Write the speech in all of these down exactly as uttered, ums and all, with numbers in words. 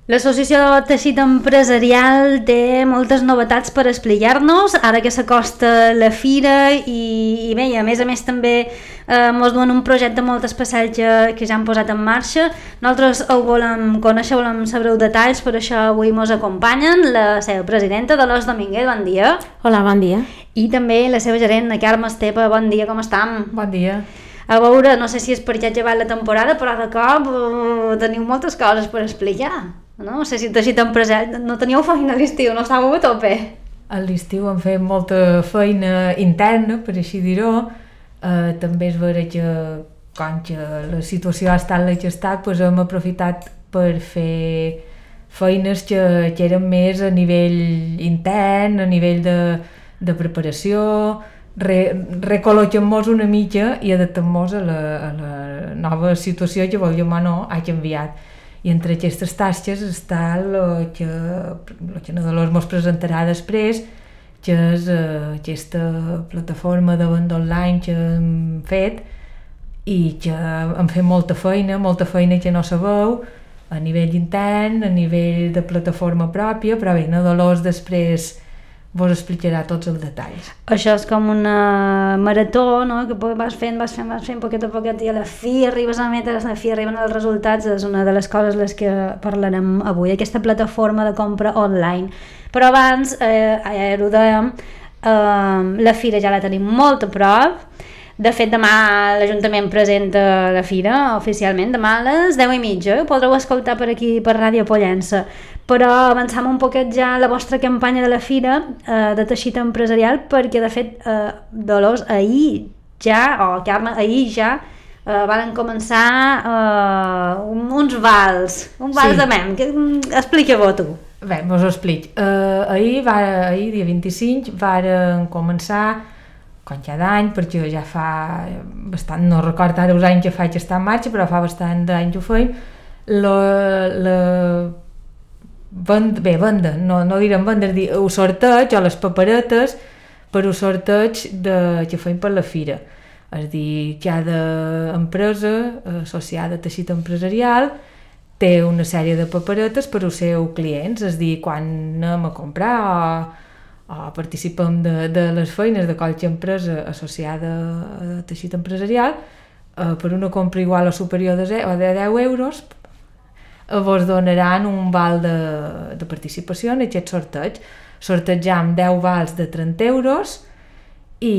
L'Associació de Teixit Empresarial té moltes novetats per explicar-nos, ara que s'acosta la fira i, i bé, a més a més també eh, mos duen un projecte molt especial que, que ja han posat en marxa. Nosaltres ho volem conèixer, volem saber detalls, per això avui mos acompanyen la seva presidenta, Dolors Domínguez, bon dia. Hola, bon dia. I també la seva gerent, la Carme Estepa, bon dia, com estem? Bon dia. A veure, no sé si és perquè ha acabat la temporada, però de cop uh, teniu moltes coses per explicar. No sé si teixit empresarial, no teníeu feina a l'estiu, no estàveu a tope? A l'estiu hem fet molta feina interna, per així dir-ho. Eh, també és vera que, com que la situació ha estat la que ha estat, doncs hem aprofitat per fer feines que, que eren més a nivell intern, a nivell de, de preparació, re, recol·loquem-nos una mica i adaptem-nos a, la, a la nova situació que, volguem o no, ha canviat. I entre aquestes tasques està el que, el que Dolors ens presentarà després, que és uh, aquesta plataforma de venda online que hem fet i que hem fet molta feina, molta feina que no sabeu, a nivell intern, a nivell de plataforma pròpia, però bé, Dolors després vos explicarà tots els detalls. Això és com una marató, no? Que vas fent, vas fent, vas fent, poquet a poquet, i a la fi arribes a metre, a la fi arriben els resultats, és una de les coses les que parlarem avui, aquesta plataforma de compra online. Però abans, eh, ja ho dèiem, eh, la fira ja la tenim molt a prop. De fet, demà l'Ajuntament presenta la fira oficialment, demà a les deu i mitja, ho podreu escoltar per aquí, per Ràdio Pollença. Però avançam un poquet ja la vostra campanya de la fira eh, de teixit empresarial, perquè de fet, eh, Dolors, ahir ja, o Carme, ahir ja eh, van començar eh, uns vals, un vals sí. de mem, que, explica-ho tu. Bé, mos ho explic. Uh, ahir, va, ahir, dia vint-i-cinc, varen començar, com cada any, perquè ja fa bastant, no recordo ara els anys que faig estar en marxa, però fa bastant d'anys ho feim, la, la venda, bé, venda, no, no direm venda, dir, el sorteig o les paperetes per el sorteig de, que feim per la fira. És a dir, cada empresa associada a teixit empresarial té una sèrie de paperetes per als seus clients, és a dir, quan anem a comprar o o participem de, de les feines de qualsevol empresa associada a teixit empresarial, eh, per una compra igual o superior de, zero, de deu euros, eh, vos donaran un val de, de participació en aquest sorteig. Sortejam deu vals de trenta euros i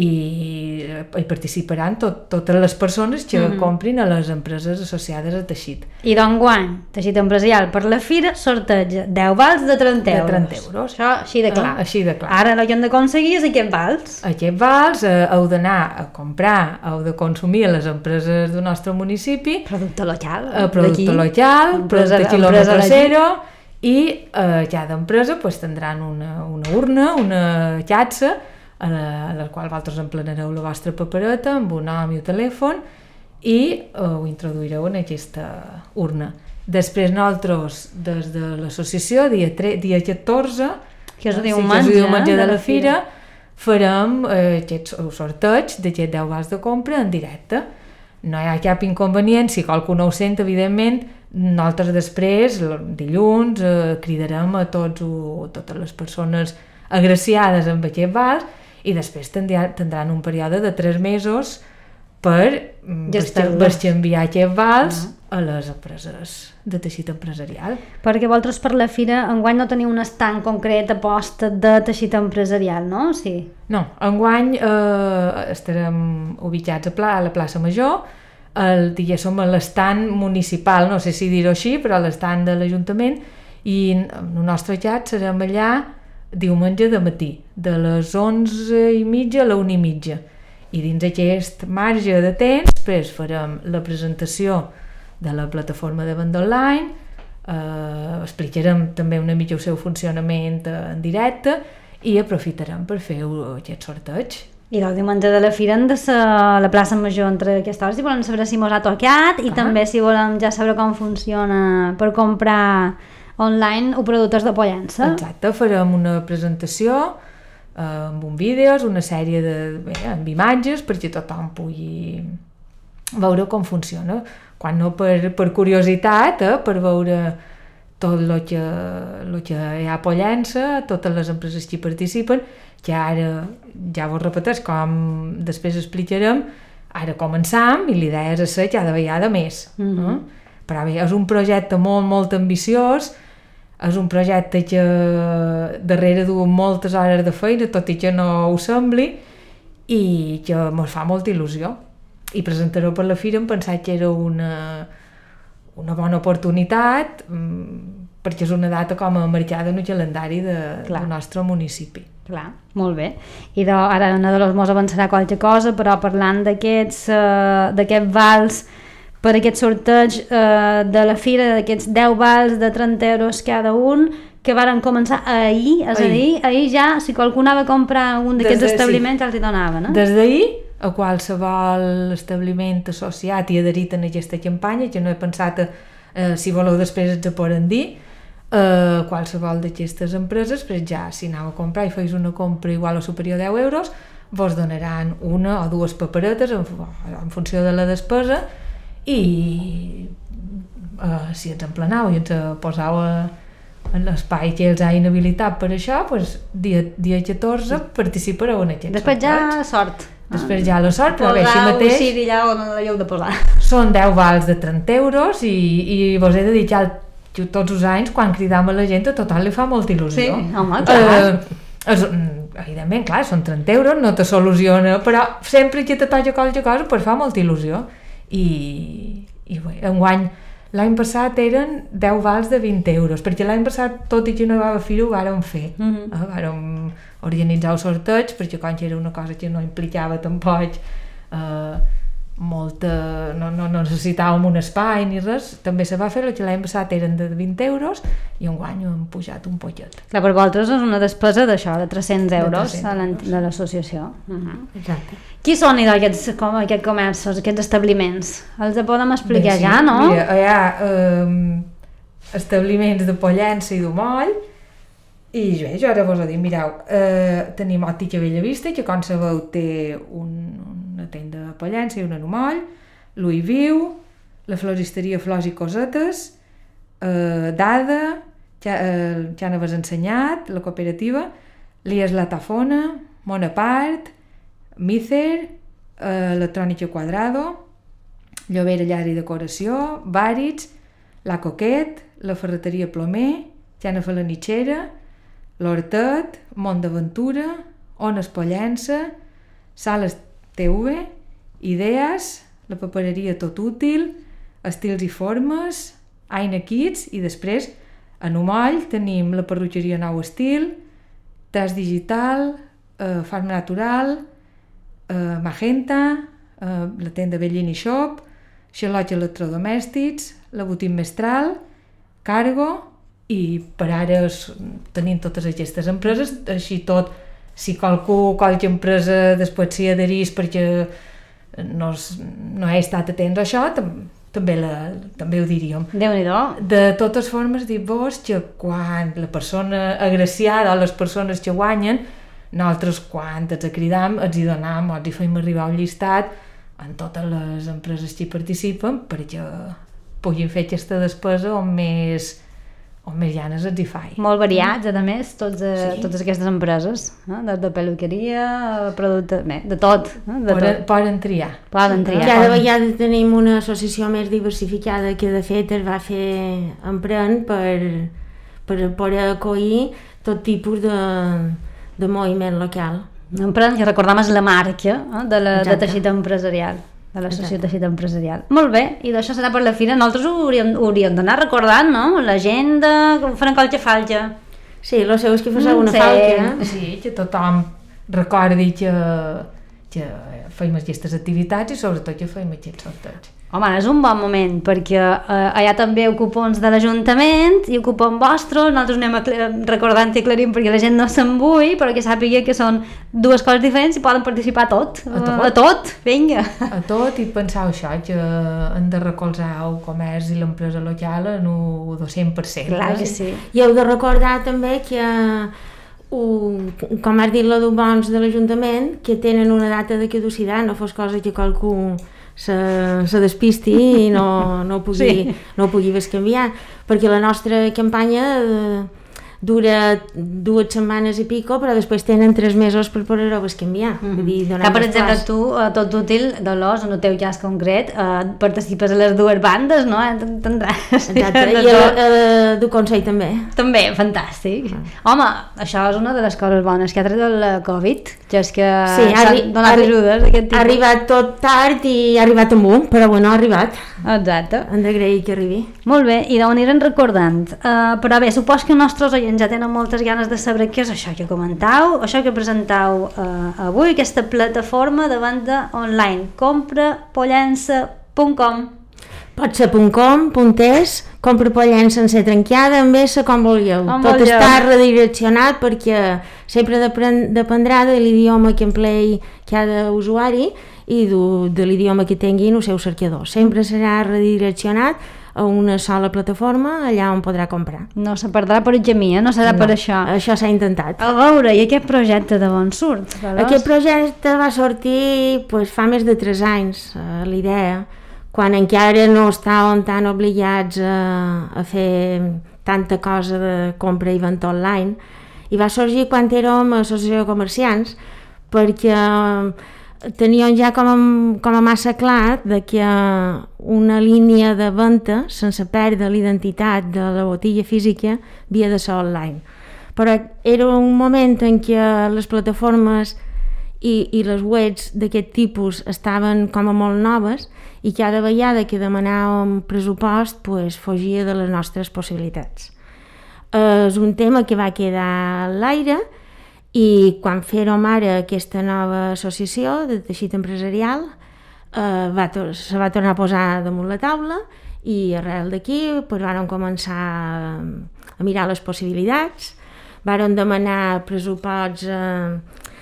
hi participaran tot, totes les persones que mm-hmm. comprin a les empreses associades a teixit. I d'enguany, teixit empresarial per la fira sorteja deu vals de trenta euros. De trenta euros. Això així de clar. Eh, així de clar. Ara el que hem d'aconseguir és aquests vals. Aquests vals eh, heu d'anar a comprar, heu de consumir a les empreses del nostre municipi. Producte local. Eh, producte local, producte quilòmetre zero, i eh, cada empresa pues, tindran una, una urna, una xatxa, a la, a la qual vosaltres emplenareu la vostra papereta amb un nom i un telèfon i uh, ho introduireu en aquesta urna. Després nosaltres, des de l'associació, dia, dia catorze, que és el sí, diumenge, diumenge de, de la fira, fira. farem eh, aquest sorteig d'aquests deu vals de compra en directe. No hi ha cap inconvenient, si qualcú no ho sent, evidentment, nosaltres després, dilluns, eh, cridarem a tots o, totes les persones agraciades amb aquests vals i després tindran un període de tres mesos per bescanviar aquests vals uh-huh. a les empreses de teixit empresarial. Perquè vosaltres per la fira enguany no teniu un estand concret a posta de teixit empresarial, no? Sí. No, enguany eh, estarem ubicats a, pla, a la plaça Major, el, diguéssim, a l'estand municipal, no sé si dir-ho així, però a l'estand de l'Ajuntament, i el nostre xat serem allà diumenge de matí, de les onze i mitja a la una i mitja. I dins aquest marge de temps, després farem la presentació de la plataforma de venda online, eh, explicarem també una mica el seu funcionament en directe i aprofitarem per fer aquest sorteig. I el diumenge de la fira hem de ser a la plaça Major entre aquestes hores, si volem saber si mos ha tocat i ah. també si volem ja saber com funciona per comprar online o productes de Pollença. Exacte, farem una presentació eh, amb un vídeos, una sèrie de, bé, amb imatges perquè tothom pugui veure com funciona. Quan no per, per curiositat, eh, per veure tot el que, lo que hi ha a Pollença, totes les empreses que hi participen, que ara, ja vos repeteix, com després explicarem, ara començam i l'idea és ser cada vegada més. Mm-hmm. eh? Però bé, és un projecte molt, molt ambiciós, és un projecte que darrere du moltes hores de feina, tot i que no ho sembli, i que ens fa molta il·lusió. I presentar-ho per la fira em pensava que era una, una bona oportunitat, perquè és una data com a marcada en el calendari de, del nostre municipi. Clar, molt bé. I de, ara Nadal mos avançarà qualque cosa, però parlant d'aquests uh, d'aquest vals per aquest sorteig uh, de la fira, d'aquests deu vals de trenta euros cada un, que varen començar ahir, és ahir. a dir, ahir ja, si qualcú anava a comprar un d'aquests establiments, sí. ja els hi donaven, eh? Des d'ahir, a qualsevol establiment associat i adherit en aquesta campanya, que no he pensat a, eh, si voleu després ens ho poden dir, eh, qualsevol d'aquestes empreses, però ja si aneu a comprar i feis una compra igual o superior a deu euros, vos donaran una o dues paperetes en, en funció de la despesa i eh, si ens emplenau i ens posau a en l'espai que els ha inhabilitat per això, doncs, dia, dia catorze participareu en aquests Després sorteig. ja sort. Després ja la sort, però bé, així mateix... mateix... Posar allà on l'heu de posar. Són deu vals de trenta euros i, i vos he de dir que tots els anys, quan cridam a la gent, a total li fa molta il·lusió. Sí, home, clar. Eh, és, evidentment, clar, són trenta euros, no te soluciona, però sempre que te toca qualque cosa, pues fa molta il·lusió. I, i bé, enguany, l'any passat eren deu vals de vint euros, perquè l'any passat, tot i que no hi va haver fira, ho vàrem fer. Mm-hmm. eh, vàrem organitzar el sorteig, perquè quan era una cosa que no implicava tampoc eh, molta... No, no necessitàvem un espai ni res, també se va fer, el que l'any passat eren de vint euros i enguany hem pujat un poquet. Clar, per vosaltres és una despesa d'això, de tres-cents euros de, tres-cents de l'associació. Uh-huh. Exacte. Qui són aquests, com, aquests comerços, aquests establiments? Els podem explicar Bé, sí, ja, no? Mira, hi ha eh, establiments de Pollença i d'Omoll, i bé, jo ara vos ho dic, mireu, eh, tenim Òptica Bellavista, que com sabeu té un, una tenda a Pollença i una a Omoll, l'Ull Viu, la floristeria Flors i Cosetes, eh, Dada, ja, eh, ja n'haves ensenyat, la cooperativa, l'Ies La Tafona, Monapart, Mícer, eh, Electrònica Quadrado, Llobera Llar i Decoració, Bàrits, La Coquet, la Ferreteria Plomer, Jana Falanitxera, l'Hortet, Mont d'Aventura, Ones Pollença, Sales T V, Idees, la papereria Tot Útil, Estils i Formes, Aina Kids i després a Omoll tenim la perruqueria Nou Estil, Test Digital, eh, Farm Natural, Uh, Magenta, uh, la tenda Bellini Shop, Xalots Electrodomèstics, la botiga Mestral, Cargo i per ara es, tenim totes aquestes empreses, així tot, si qualcú, qualque empresa després s'hi adherís perquè no, no he estat atents a això, tam, també, la, també ho diríem. Déu-n'hi-do. De totes formes, dir-vos que quan la persona agraciada o les persones que guanyen, nosaltres quan ens cridam els hi donam o els hi fem arribar un llistat en totes les empreses que hi participen perquè puguin fer aquesta despesa on més, on més ganes els hi faig. Molt variats, a més, tots, sí. totes aquestes empreses, eh? de, de peluqueria, producte, bé, de tot. Eh? De poden, tot. poden triar. Poden triar. Cada vegada tenim una associació més diversificada que de fet es va fer empren per, per poder acollir tot tipus de de moviment local. Empren, que recordam és la marca eh, de, la, de teixit empresarial, de l'associació teixit empresarial. Molt bé, i d'això serà per la fira. Nosaltres ho hauríem, hauríem d'anar recordant, no? L'agenda, que farem qualque falta. Sí, el seu és que fos alguna sí. falta. Sí, que tothom recordi que, que feim aquestes activitats i sobretot que feim aquests sorteig. Home, és un bon moment, perquè eh, allà també heu cupons de l'Ajuntament i cupons vostres, nosaltres anem a recordant i aclarim perquè la gent no s'embui, però que sàpiga que són dues coses diferents i poden participar a tot. A tot, a tot. Vinga. A tot, i penseu això, que hem de recolzar el comerç i l'empresa local en un dos cents per cent. Clar que sí. I heu de recordar també que uh, com has dit, la d'Ubons de l'Ajuntament, que tenen una data de caducitat, no fos cosa que qualcú se, se despisti i no, no, ho pugui, sí. no ho pugui bescanviar, perquè la nostra campanya eh, dura dues setmanes i pico, però després tenen tres mesos per poder-ho bescanviar. Mm -hmm. Que, per exemple, tu, a Tot útil, Dolors, en el teu cas concret, eh, participes a les dues bandes, no? Tindràs... Exacte, i el, el du Consell també. També, fantàstic. Ah. Home, això és una de les coses bones que ha tret el Covid, que és que sí, s'han donat ajudes d'aquest tipus. Ha arribat tot tard i ha arribat amb un, però bueno, ha arribat. Exacte. Hem d'agrair que arribi. Molt bé, i d'on anirem recordant. Uh, però bé, supos que els nostres oients ja tenen moltes ganes de saber què és això que comentau, això que presentau uh, avui, aquesta plataforma de venda online, compra pollença punt com. Pot ser .com, .es, compra pollença sense trenqueada, amb S, com vulgueu. Com Tot vulgueu. està redireccionat perquè sempre dependrà de l'idioma que emplei cada usuari i de l'idioma que tinguin el seu cercador. Sempre serà redireccionat a una sola plataforma allà on podrà comprar. No se perdrà per el camí, eh? No serà no, per això. Això s'ha intentat. A veure, i aquest projecte de on surt? Dolors? Aquest projecte va sortir pues, fa més de tres anys, eh, l'idea, quan encara no estàvem tan obligats a, a fer tanta cosa de compra i venda online, i va sorgir quan érem associació de comerciants, perquè teníem ja com a, com a massa clar de que una línia de venda sense perdre l'identitat de la botilla física havia de ser online. Però era un moment en què les plataformes i, i les webs d'aquest tipus estaven com a molt noves i cada vegada que demanàvem pressupost pues, fugia de les nostres possibilitats. És un tema que va quedar a l'aire i quan fèrem ara aquesta nova associació de teixit empresarial eh, va se va tornar a posar damunt la taula i arrel d'aquí pues, vàrem començar a, a mirar les possibilitats, vàrem demanar pressuposts a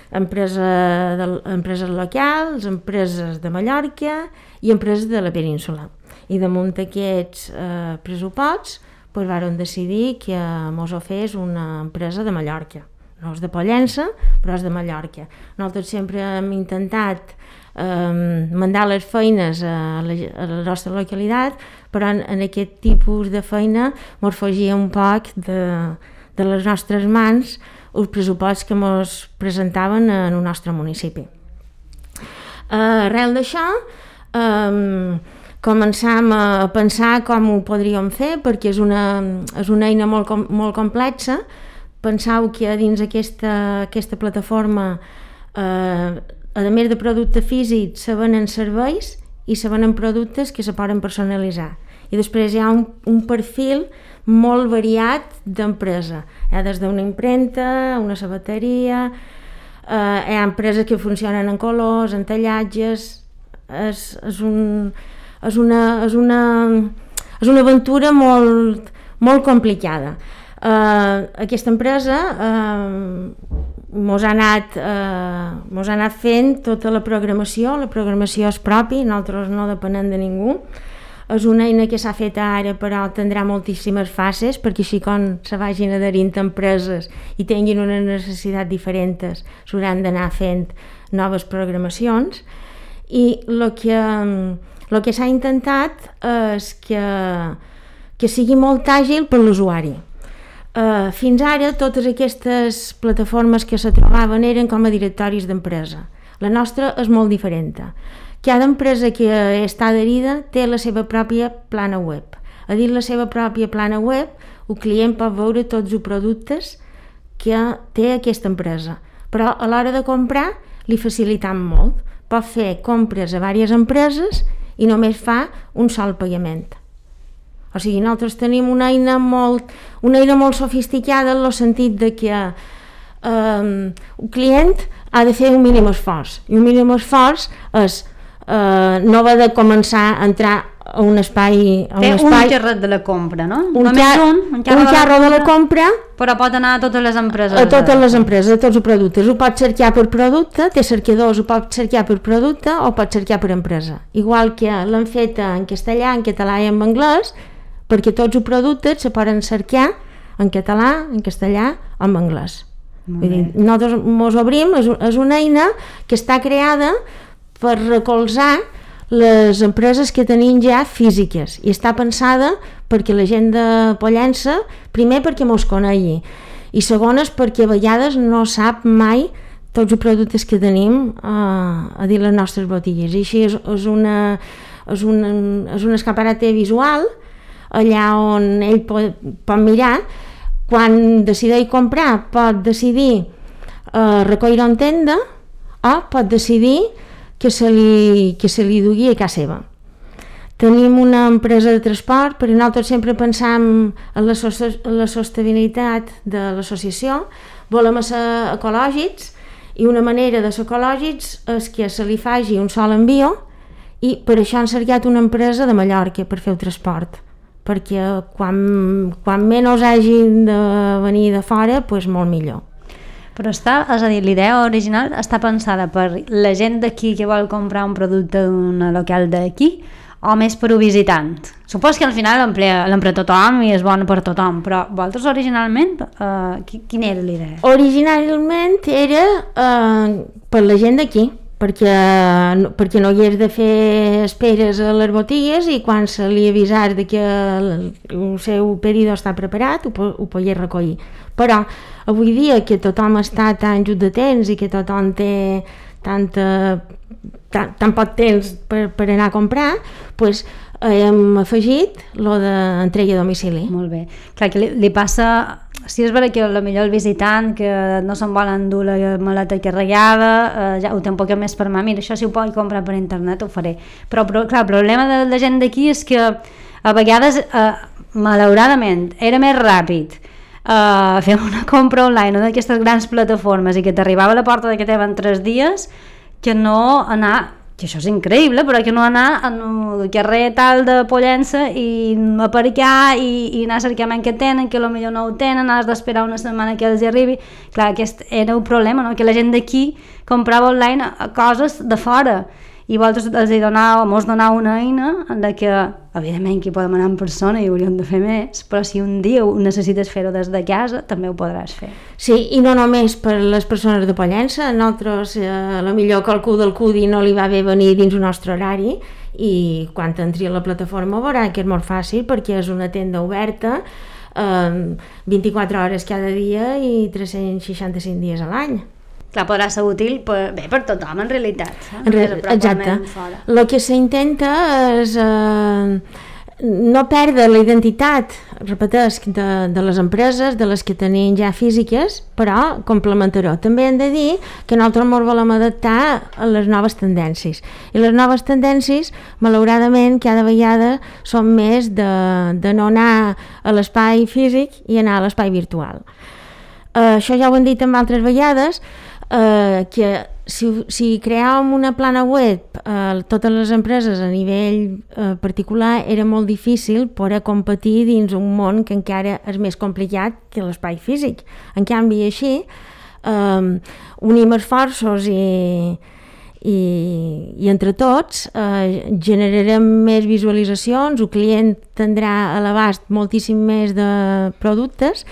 empresa de, empreses locals, empreses de Mallorca i empreses de la península. I damunt d'aquests eh, pressuposts pues, vàrem decidir que mos ho fes una empresa de Mallorca. No és de Pollença, però és de Mallorca. Nosaltres sempre hem intentat eh, mandar les feines a la, a la nostra localitat, però en, en aquest tipus de feina ens fugia un poc de, de les nostres mans els pressuposts que ens presentaven en el nostre municipi. Eh, arrel d'això, eh, començam a pensar com ho podríem fer, perquè és una, és una eina molt, molt complexa. Pensau que dins aquesta, aquesta plataforma, eh, a més de producte físic, se venen serveis i se venen productes que se poden personalitzar. I després hi ha un, un perfil molt variat d'empresa. Hi ha des d'una impremta, una sabateria, eh, hi ha empreses que funcionen en colors, en tallatges. És, és, un, és, una, és, una, és una aventura molt, molt complicada. Uh, aquesta empresa uh, mos ha anat uh, mos ha anat fent tota la programació. La programació és propi, nosaltres no depenem de ningú. És una eina que s'ha fet ara, però tindrà moltíssimes fases, perquè així quan se vagin adherint empreses i tinguin unes necessitats diferents s'hauran d'anar fent noves programacions. I el que, el que s'ha intentat és que, que sigui molt àgil per l'usuari. Uh, fins ara totes aquestes plataformes que se trobaven eren com a directoris d'empresa. La nostra és molt diferent. Cada empresa que està adherida té la seva pròpia plana web. A dins la seva pròpia plana web el client pot veure tots els productes que té aquesta empresa, però a l'hora de comprar li facilitem molt. Pot fer compres a diverses empreses i només fa un sol pagament. O sigui, nosaltres tenim una eina molt, una eina molt sofisticada en el sentit de que eh, el client ha de fer un mínim esforç. I un mínim esforç és eh, no va de començar a entrar a un espai... A Té un, espai, un carret de la compra, no? Un, Només car un, un carro, un carro de la compra, però pot anar a totes les empreses. A totes les empreses, a tots els productes. Ho pot cercar per producte, té cercadors, ho pot cercar per producte o pot cercar per empresa. Igual que l'han fet en castellà, en català i en anglès, perquè tots els productes se poden cercar en català, en castellà o en anglès. Vull dir, nosaltres mos obrim, és, és una eina que està creada per recolzar les empreses que tenim ja físiques i està pensada perquè la gent de Pollença, primer perquè mos conegui i segones perquè a vegades no sap mai tots els productes que tenim eh, a dir les nostres botigues i així és, és, una, és, una, és un escaparate visual allà on ell pot, pot mirar, quan decideix comprar pot decidir eh, recollir en tenda o pot decidir que se li, que se li dugui a casa seva. Tenim una empresa de transport, però nosaltres sempre pensam en la, so en la sostenibilitat de l'associació, volem ser ecològics i una manera de ser ecològics és que se li faci un sol envio i per això han cercat una empresa de Mallorca per fer el transport, perquè quan, quan menys hagin de venir de fora, doncs molt millor. Però està, és a dir, l'idea original està pensada per la gent d'aquí que vol comprar un producte d'un local d'aquí o més per un visitant? Supos que al final l'empra tothom i és bon per tothom, però vosaltres originalment, eh, quina era l'idea? Originalment era eh, per la gent d'aquí, perquè, perquè no hagués de fer esperes a les botigues i quan se li avisar de que el, el seu pedido està preparat ho, ho pogués recollir. Però avui dia que tothom està tan just de temps i que tothom té tanta, tan, tan poc temps per, per anar a comprar, doncs hem afegit lo d'entrega a domicili. Molt bé. Clar, que li, li passa... Si és vera que potser el visitant que no se'n vol endur la maleta carregada eh, ja ho té un poc més per mà, mira, això si ho puc comprar per internet ho faré, però, però clar, el problema de la gent d'aquí és que a vegades eh, malauradament era més ràpid Uh, fer una compra online o d'aquestes grans plataformes i que t'arribava a la porta de que t'eben tres dies que no anar, que això és increïble, però que no anar al carrer tal de Pollença i aparcar i, i anar a cercar que tenen, que potser no ho tenen, has d'esperar una setmana que els arribi. Clar, aquest era el problema, no? Que la gent d'aquí comprava online a, a coses de fora i vosaltres els donau, mos donau una eina de que, evidentment, que podem anar en persona i hauríem de fer més, però si un dia necessites fer-ho des de casa, també ho podràs fer. Sí, i no només per les persones de Pollença, nosaltres, eh, a la millor qualcú del Cudi no li va bé venir dins el nostre horari i quan entri a la plataforma veurà que és molt fàcil perquè és una tenda oberta eh, vint-i-quatre hores cada dia i tres-cents seixanta-cinc dies a l'any. Clar, podrà ser útil per, bé, per tothom, en realitat. Eh? En re Exacte. El que s'intenta és eh, no perdre la identitat, repeteix, de, de les empreses, de les que tenim ja físiques, però complementar-ho. També hem de dir que nosaltres ens volem adaptar a les noves tendències. I les noves tendències, malauradament, cada vegada són més de, de no anar a l'espai físic i anar a l'espai virtual. Uh, això ja ho hem dit en altres vegades, Uh, que si, si creàvem una plana web uh, totes les empreses a nivell uh, particular era molt difícil poder competir dins un món que encara és més complicat que l'espai físic. En canvi així um, unim esforços i, i, i entre tots uh, generarem més visualitzacions, el client tindrà a l'abast moltíssim més de productes.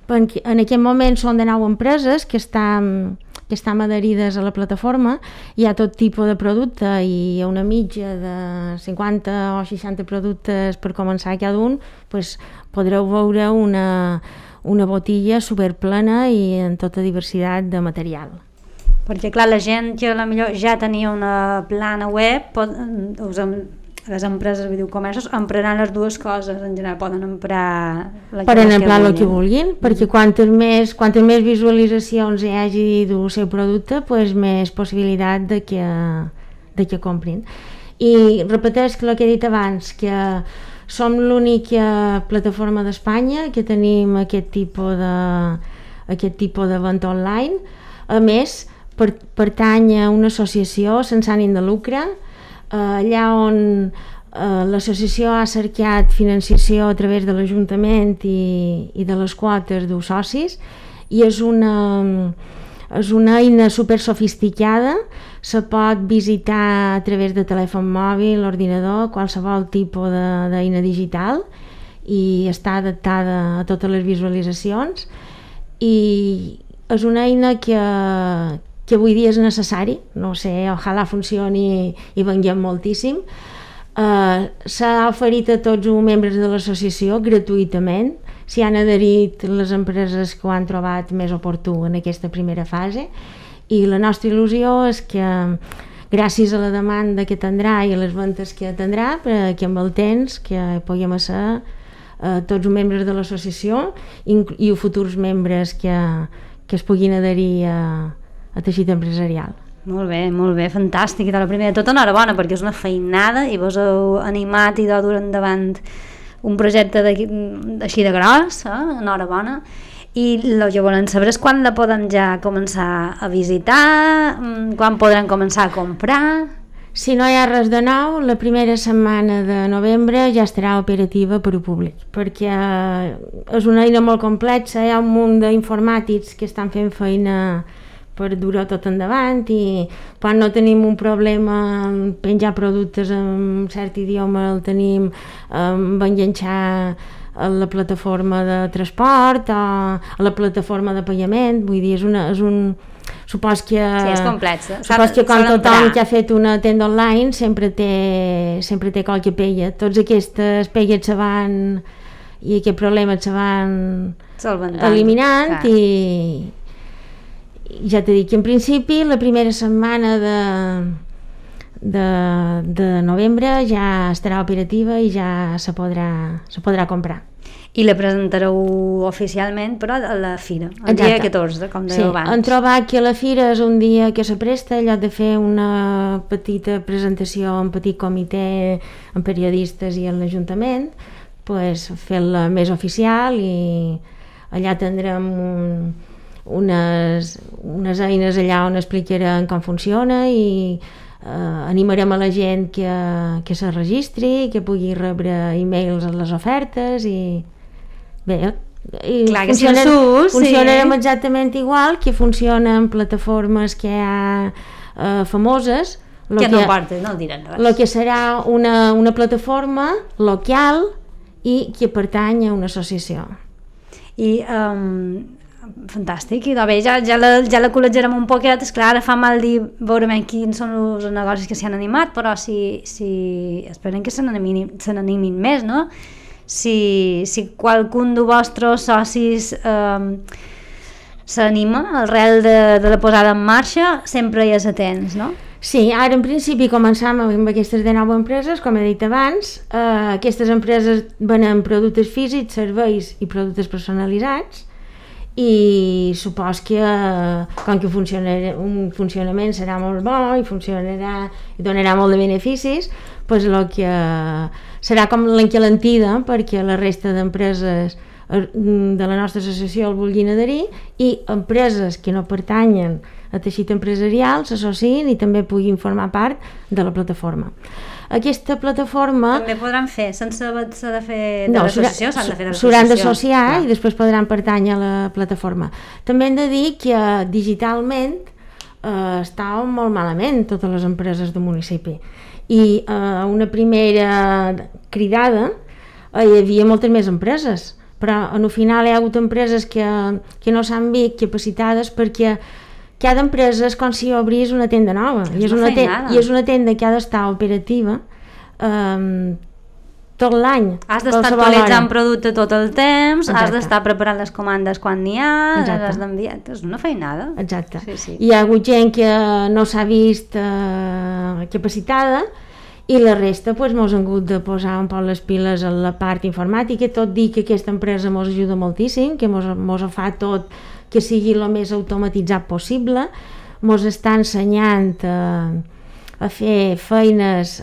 En aquest moment són de nou empreses que estan que estan adherides a la plataforma, hi ha tot tipus de producte i hi ha una mitja de cinquanta o seixanta productes per començar cada un, doncs podreu veure una, una botilla superplena i en tota diversitat de material. Perquè clar, la gent que potser ja tenia una plana web, pot, us, les empreses, vull dir, comerços, empraran les dues coses, en general, poden emprar la que poden emprar el que vulguin, perquè quantes més, quantes més visualitzacions hi hagi del seu producte, pues, més possibilitat de que, de que comprin. I repeteix que el que he dit abans, que som l'única plataforma d'Espanya que tenim aquest tipus de, aquest tipus de venda online. A més, per, pertany a una associació sense ànim de lucre, allà on eh, l'associació ha cercat financiació a través de l'Ajuntament i, i de les quotes dels socis i és una, és una eina super sofisticada, se pot visitar a través de telèfon mòbil, ordinador, qualsevol tipus d'eina digital i està adaptada a totes les visualitzacions i és una eina que que avui dia és necessari, no sé, ojalà funcioni i venguem moltíssim. Uh, s'ha oferit a tots els membres de l'associació gratuïtament, s'hi han adherit les empreses que ho han trobat més oportú en aquesta primera fase, i la nostra il·lusió és que gràcies a la demanda que tindrà i a les ventes que tindrà, que amb el temps que puguem ser uh, tots els membres de l'associació i, i els futurs membres que, que es puguin adherir a, a teixit empresarial. Molt bé, molt bé, fantàstic. I de la primera de tot, enhorabona, perquè és una feinada i vos heu animat i dur endavant un projecte així de gros, eh? Enhorabona. I el que volen saber és quan la podem ja començar a visitar, quan podran començar a comprar. Si no hi ha res de nou, la primera setmana de novembre ja estarà operativa per al públic, perquè és una eina molt complexa, hi ha un munt d'informàtics que estan fent feina per dur-ho tot endavant, i quan no tenim un problema en penjar productes en cert idioma el tenim amb enganxar a la plataforma de transport o a la plataforma de pagament, vull dir, és, una, és un... Supos que, sí, és complex. Supos que com tothom que ha fet una tenda online sempre té, sempre té qualque pella. Tots aquestes pelles se van i aquests problemes se van eliminant, clar. I ja t'he dit que en principi la primera setmana de, de, de novembre ja estarà operativa i ja se podrà, se podrà comprar. I la presentareu oficialment, però a la fira, el Exacte. dia catorze, com dèieu sí, abans. En trobar que la fira és un dia que s'apresta, allò de fer una petita presentació en petit comitè amb periodistes i en l'Ajuntament, pues, fer-la més oficial, i allà tindrem un, unes, unes eines allà on explicarem com funciona, i eh, animarem a la gent que, que se registri, que pugui rebre e-mails a les ofertes, i bé, i clar, funcionen, que si sus, funcionarem sí. exactament igual que funcionen plataformes que hi ha eh, famoses, lo que, que no porten, no diran res. El que serà una, una plataforma local i que pertany a una associació. I um, fantàstic, i bé, ja, ja, la, ja la col·legerem un poquet. Esclar, ara fa mal dir veurem quins són els negocis que s'han animat, però si, si esperem que se n'animin més, no? Si, si qualcun de vostres socis eh, s'anima al rel de, de la posada en marxa, sempre hi és atents, no? Sí, ara en principi començam amb aquestes de nou empreses, com he dit abans. Eh, aquestes empreses venen productes físics, serveis i productes personalitzats, i supos que eh, com que un funcionament serà molt bo i funcionarà i donarà molt de beneficis, pues el que serà com l'enquilantida perquè la resta d'empreses de la nostra associació el vulguin adherir, i empreses que no pertanyen a teixit empresarial s'associïn i també puguin formar part de la plataforma. Aquesta plataforma... També podran fer, sense haver de fer de no, l'associació, s'han de fer de l'associació. S'hauran d'associar ja. I després podran pertànyer a la plataforma. També hem de dir que digitalment eh, estaven molt malament totes les empreses del municipi, i eh, una primera cridada eh, hi havia moltes més empreses, però en el final hi ha hagut empreses que, que no s'han vist capacitades, perquè cada empresa és com si obrís una tenda nova, és i, és una tenda, i és una tenda que ha d'estar operativa um, tot l'any. Has d'estar actualitzant producte tot el temps. Exacte. Has d'estar preparant les comandes quan n'hi ha. Exacte. Has d'enviar, és una feinada. Exacte. Sí, sí. Hi ha hagut gent que no s'ha vist uh, capacitada, i la resta pues, mos han hagut de posar un poc les piles a la part informàtica, tot dir que aquesta empresa mos ajuda moltíssim, que mos, mos ho fa tot que sigui el més automatitzat possible, mos està ensenyant a, a fer feines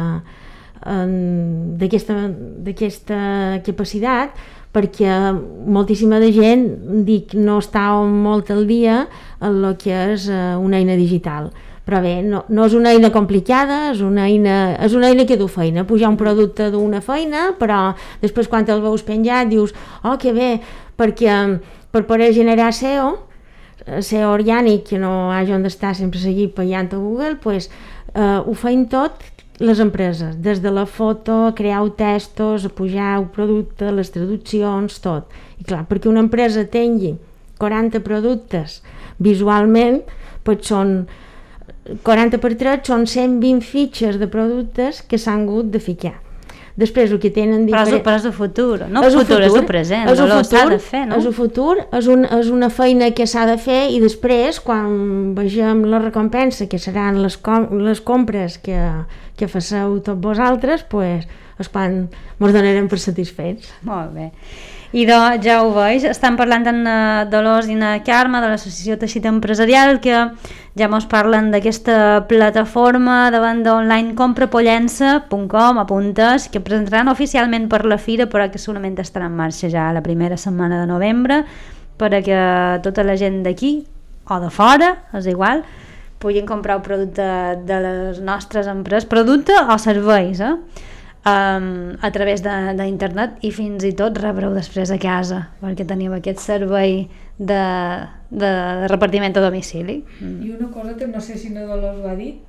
d'aquesta capacitat, perquè moltíssima de gent dic, no està molt al dia en el que és una eina digital. Però bé, no, no és una eina complicada, és una eina, és una eina que du feina, pujar un producte d'una feina, però després quan el veus penjat dius, oh, que bé, perquè per poder generar S E O, S E O orgànic, que no hagi on d'estar sempre seguit pellant a Google, pues, eh, ho feim tot les empreses, des de la foto, a crear textos, a pujar el producte, les traduccions, tot. I clar, perquè una empresa tingui quaranta productes visualment, pues són quaranta per tres, són cent vint fitxes de productes que s'han hagut de ficar. Després el que tenen diferent... Però és el futur, no el futur, és el present, és el s'ha de fer, no? És el futur, és, un, és una feina que s'ha de fer i després, quan vegem la recompensa, que seran les, com, les compres que, que faceu tots vosaltres, pues, és quan ens donarem per satisfets. Molt bé. I de, ja ho veig, estan parlant en Dolors i en Carme de l'Associació Teixit Empresarial, que ja mos parlen d'aquesta plataforma de venda online comprapollença punt com, apuntes, que presentaran oficialment per la fira, però que segurament estarà en marxa ja la primera setmana de novembre, perquè tota la gent d'aquí o de fora, és igual, puguin comprar el producte de les nostres empreses, producte o serveis, eh? Um, a través d'internet, i fins i tot rebreu després a casa, perquè tenim aquest servei de, de, de repartiment a domicili. Mm. I una cosa que no sé si no Dolors ho ha dit,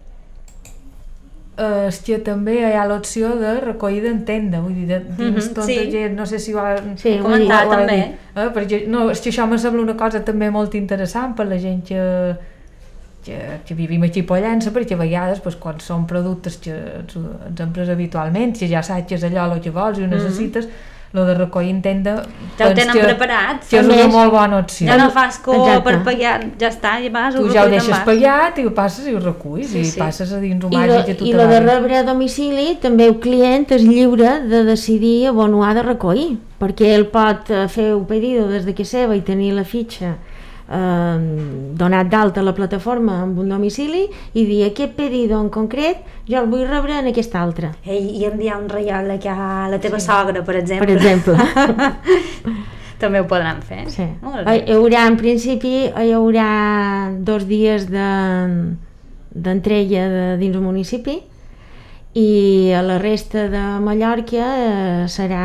és que també hi ha l'opció de recollida en tenda, vull dir, de, dins mm-hmm, tota sí. gent, no sé si ho ha, sí, ho comentat ho ha també. Dit, eh? Perquè, no, és que això me sembla una cosa també molt interessant per la gent que Que, que vivim aquí a Pollença, perquè a vegades pues, quan són productes que ens, ens empres habitualment, que ja saps que és allò el que vols i ho necessites, mm-hmm. lo de recollir en tenda ja ho tenen que, preparat, que és una molt bona opció. Ja no fas cor per pagar, ja està, i vas, tu ja ho deixes pagat i ho passes i ho reculls, sí, i sí. passes a dins un màgic que tu i lo de rebre a domicili, també el client és lliure de decidir on ho ha de recollir, perquè ell pot fer un pedido des de casa seva i tenir la fitxa Eh, donat d'alta a la plataforma amb un domicili i dir aquest pedido en concret jo el vull rebre en aquest altre. Ei, i enviar un reial a la teva sí. sogra, per exemple. Per exemple. També ho podran fer. Sí. Hi haurà, en principi, hi haurà dos dies de, d'entrega de, dins el municipi i a la resta de Mallorca eh, serà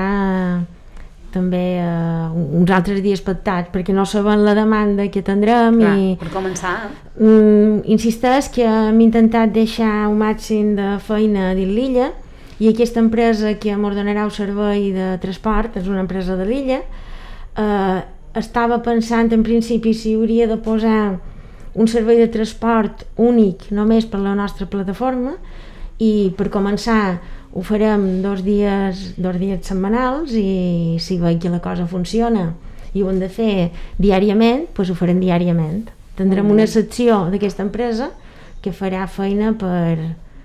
també uh, uns altres dies pactats, perquè no sabem la demanda que tindrem. Clar, i per començar. Um, insisteix que hem intentat deixar un màxim de feina dins l'illa i aquesta empresa que ens donarà el servei de transport és una empresa de l'illa. Uh, estava pensant en principi si hauria de posar un servei de transport únic només per la nostra plataforma i per començar ho farem dos dies, dos dies setmanals i si veig que la cosa funciona i ho hem de fer diàriament, doncs ho farem diàriament. Tindrem una secció d'aquesta empresa que farà feina per,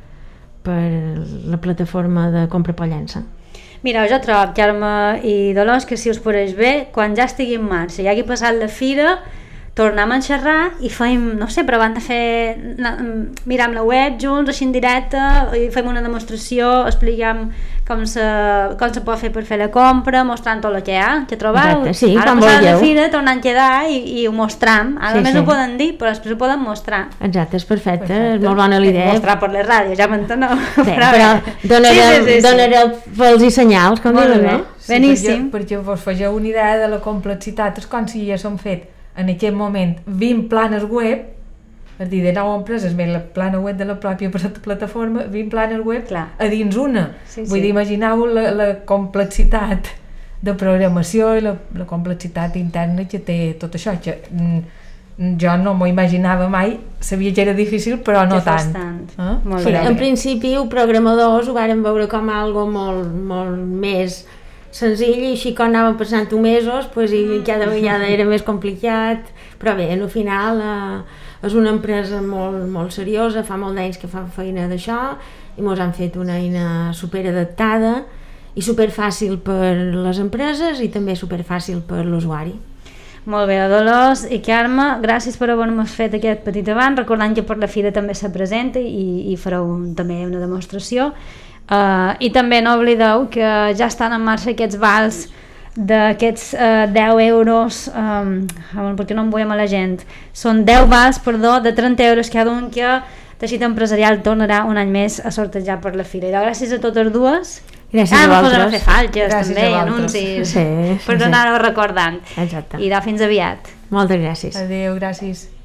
per la plataforma de compra Pollença. Mira, jo trobo, Carme i Dolors, que si us pareix bé, quan ja estigui en marxa, ja hagi passat la fira, tornem a xerrar i fem, no sé, però abans de fer, miram la web junts, així en directe, i fem una demostració, expliquem com se, com se pot fer per fer la compra, mostrant tot el que hi ha, que trobeu. Exacte, sí, ara passant la fira, tornant a quedar i, i ho mostram. Ara sí, només sí. ho poden dir, però després ho poden mostrar. Exacte, és perfecte, perfecte. És molt bona l'idea. Mostrar per les ràdios, ja m'enteneu. Sí, però donareu, sí, sí, sí, donareu sí. pels i senyals, com diuen, no? Sí, beníssim. Perquè, perquè vos fegeu una idea de la complexitat, és com si ja s'han fet en aquest moment vint planes web, és a dir, de nou empreses més la plana web de la pròpia plataforma, vint planes web Clar. a dins una. Sí, Vull sí. dir, imagineu la, la complexitat de programació i la, la complexitat interna que té tot això, que mm, jo no m'ho imaginava mai, sabia que era difícil, però no que tant. tant. Eh? Molt sí, en principi, els programadors ho varen veure com algo molt, molt més senzill i així quan anàvem passant uns mesos pues, i cada vegada era més complicat, però bé, al final eh, és una empresa molt, molt seriosa, fa molt d'anys que fan feina d'això i mos han fet una eina superadaptada i superfàcil per les empreses i també superfàcil per l'usuari. Molt bé, Dolors i Carme, gràcies per haver-nos fet aquest petit avant, recordant que per la fira també se presenta i, i fareu un, també una demostració. Uh, i també no oblideu que ja estan en marxa aquests vals d'aquests uh, deu euros um, perquè no em veiem a la gent, són deu vals, perdó, de trenta euros cada un que Teixit Empresarial tornarà un any més a sortejar per la fira. I gràcies a totes dues. Gràcies ah, a vosaltres. Ah, fer falques també, anuncis, sí, per sí, anar-ho sí. recordant. Exacte. I de fins aviat. Moltes gràcies. Adéu, gràcies.